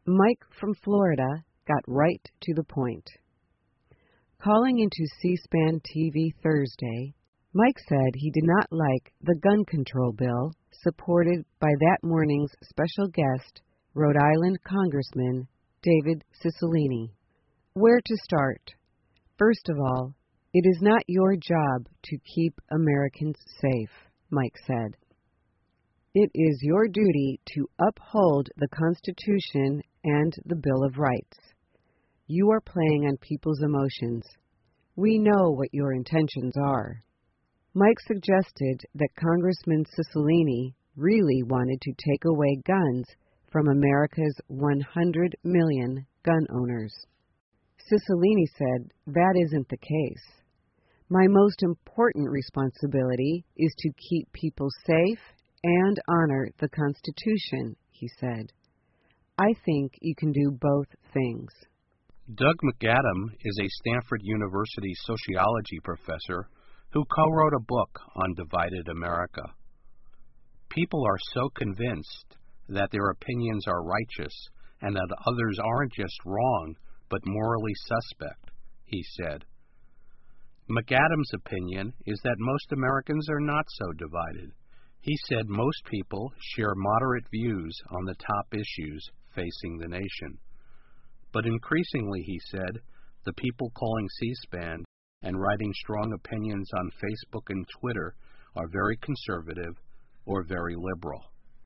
Mike from Florida got right to the point. Calling into C-SPAN TV Thursday, Mike said he did not like the gun control bill supported by that morning's special guest, Rhode Island Congressman David Cicilline. Where to start? First of all, it is not your job to keep Americans safe, Mike said. It is your duty to uphold the Constitution and the Bill of Rights. You are playing on people's emotions. We know what your intentions are. Mike suggested that Congressman Cicilline really wanted to take away guns from America's 100 million gun owners. Cicilline said that isn't the case. My most important responsibility is to keep people safe and honor the Constitution, he said. I think you can do both things. Doug McAdam is a Stanford University sociology professor who co-wrote a book on divided America. People are so convinced that their opinions are righteous and that others aren't just wrong, but morally suspect, he said. McAdam's opinion is that most Americans are not so divided. He said most people share moderate views on the top issues facing the nation. But increasingly, he said, the people calling C-SPAN and writing strong opinions on Facebook and Twitter are very conservative or very liberal.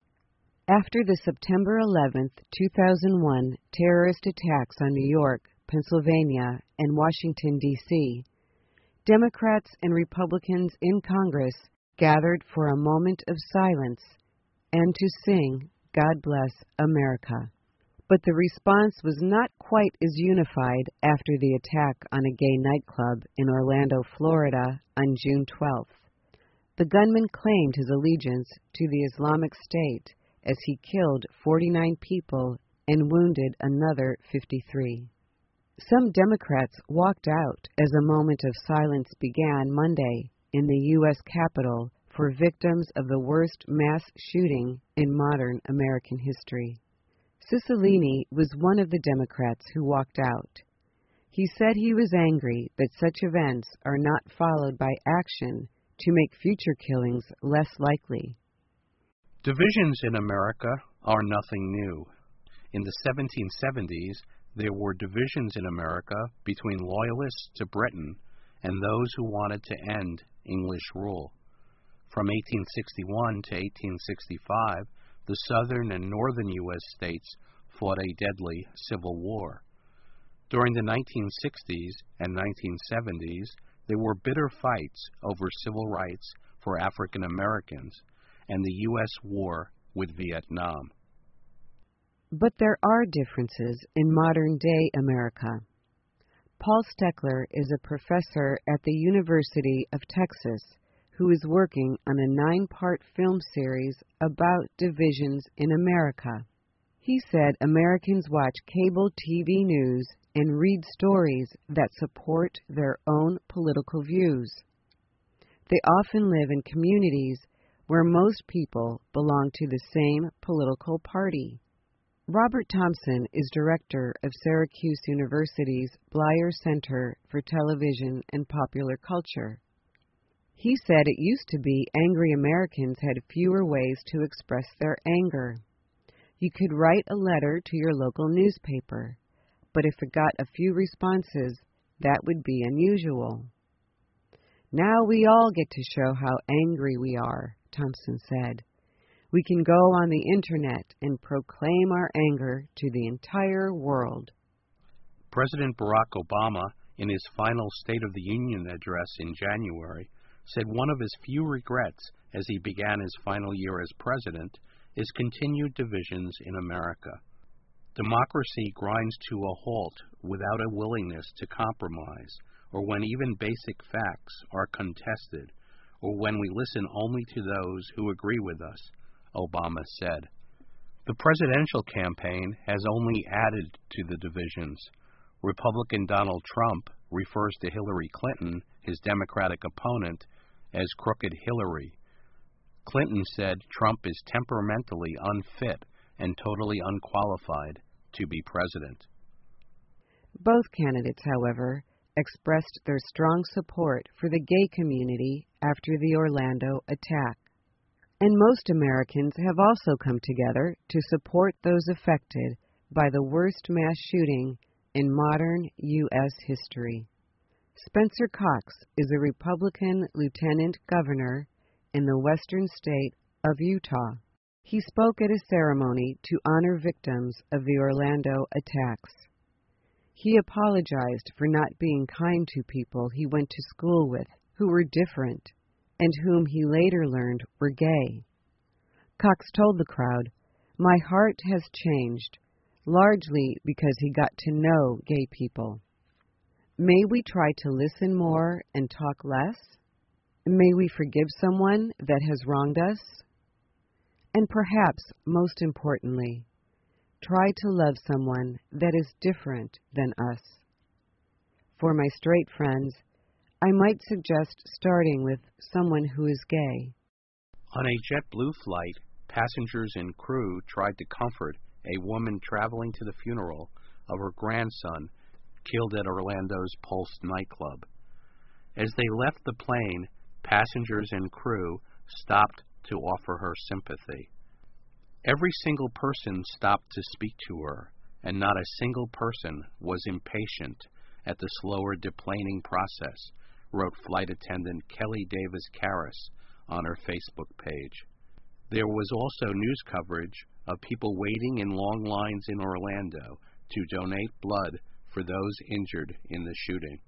After the September 11, 2001 terrorist attacks on New York, Pennsylvania, and Washington, D.C., Democrats and Republicans in Congress gathered for a moment of silence and to sing God Bless America. But the response was not quite as unified after the attack on a gay nightclub in Orlando, Florida on June 12th. The gunman claimed his allegiance to the Islamic State as he killed 49 people and wounded another 53. Some Democrats walked out as a moment of silence began Monday in the U.S. Capitol for victims of the worst mass shooting in modern American history. Cicilline was one of the Democrats who walked out. He said he was angry that such events are not followed by action to make future killings less likely. Divisions in America are nothing new. In the 1770s, there were divisions in America between loyalists to Britain and those who wanted to end English rule. From 1861 to 1865, the southern and northern U.S. states fought a deadly civil war. During the 1960s and 1970s, there were bitter fights over civil rights for African Americans and the U.S. war with Vietnam. But there are differences in modern-day America. Paul Steckler is a professor at the University of Texas who is working on a 9-part film series about divisions in America. He said Americans watch cable TV news and read stories that support their own political views. They often live in communities where most people belong to the same political party. Robert Thompson is director of Syracuse University's Bleier Center for Television and Popular Culture. He said it used to be angry Americans had fewer ways to express their anger. You could write a letter to your local newspaper, but if it got a few responses, that would be unusual. Now we all get to show how angry we are, Thompson said. We can go on the Internet and proclaim our anger to the entire world. President Barack Obama, in his final State of the Union address in January, said one of his few regrets as he began his final year as president is continued divisions in America. Democracy grinds to a halt without a willingness to compromise, or when even basic facts are contested, or when we listen only to those who agree with us, Obama said. The presidential campaign has only added to the divisions. Republican Donald Trump refers to Hillary Clinton, his Democratic opponent, as Crooked Hillary. Clinton said Trump is temperamentally unfit and totally unqualified to be president. Both candidates, however, expressed their strong support for the gay community after the Orlando attack. And most Americans have also come together to support those affected by the worst mass shooting in modern U.S. history. Spencer Cox is a Republican lieutenant governor in the western state of Utah. He spoke at a ceremony to honor victims of the Orlando attacks. He apologized for not being kind to people he went to school with who were different and whom he later learned were gay. Cox told the crowd, "My heart has changed, largely because he got to know gay people. May we try to listen more and talk less? May we forgive someone that has wronged us? And perhaps, most importantly, try to love someone that is different than us." For my straight friends, I might suggest starting with someone who is gay. On a JetBlue flight, passengers and crew tried to comfort a woman traveling to the funeral of her grandson killed at Orlando's Pulse nightclub. As they left the plane, passengers and crew stopped to offer her sympathy. Every single person stopped to speak to her, and not a single person was impatient at the slower deplaning process, wrote flight attendant Kelly Davis Karras on her Facebook page. There was also news coverage of people waiting in long lines in Orlando to donate blood for those injured in the shooting.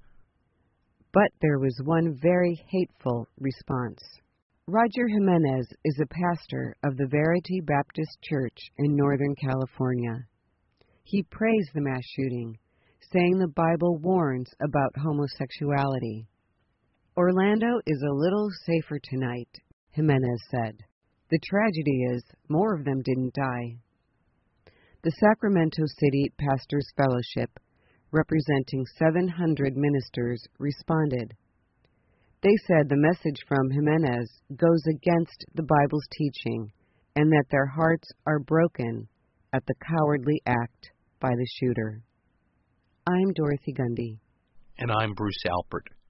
But there was one very hateful response. Roger Jimenez is a pastor of the Verity Baptist Church in Northern California. He praised the mass shooting, saying the Bible warns about homosexuality. "Orlando is a little safer tonight," Jimenez said. "The tragedy is, more of them didn't die." The Sacramento City Pastors Fellowship, representing 700 ministers, responded. They said the message from Jimenez goes against the Bible's teaching and that their hearts are broken at the cowardly act by the shooter. I'm Dorothy Gundy. And I'm Bruce Alpert.